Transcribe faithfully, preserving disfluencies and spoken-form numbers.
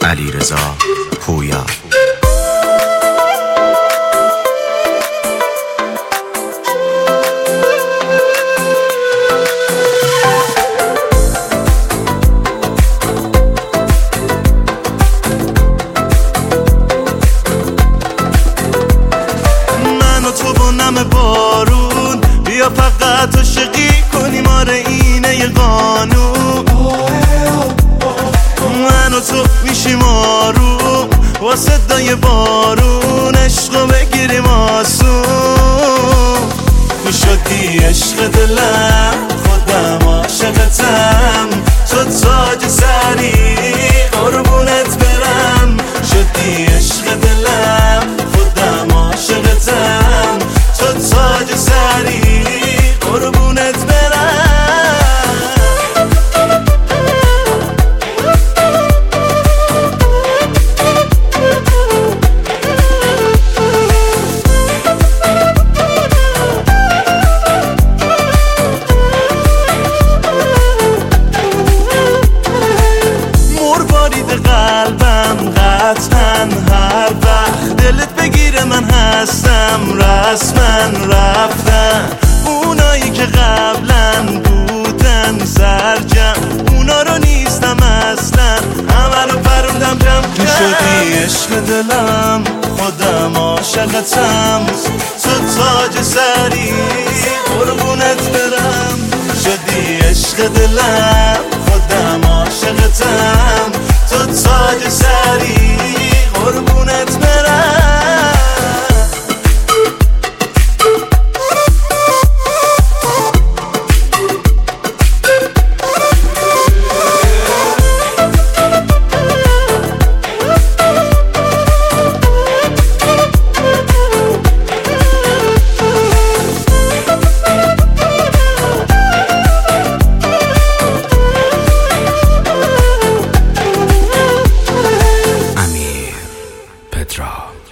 علیرضا پویا. من و تو با نم بارون بیا فقط عاشقی کنیم، آره اینه یه قانون. من و تو میشیم آروم با صدای بارون، عشقو بگیریم آسون. تو شدی عشق دلم، خودم عاشقتم، تو تاج سری قربونت برم. شدی عشق دلم، خودم عاشقتم، تو تاج سری قربونت برم. قلبم قطعا هر وقت دلت بگیره من هستم، رسما رفتن اونایی که قبلا بودن سرجم، اونا رو نیستم اصلا، همه رو پروندم جمع کم. شدی عشق دلم، خودم عاشقتم، تو تاج سری قربونت برم. شدی عشق دلم، خودم عاشقتم، تو تاج سری قربونت برم. Petra.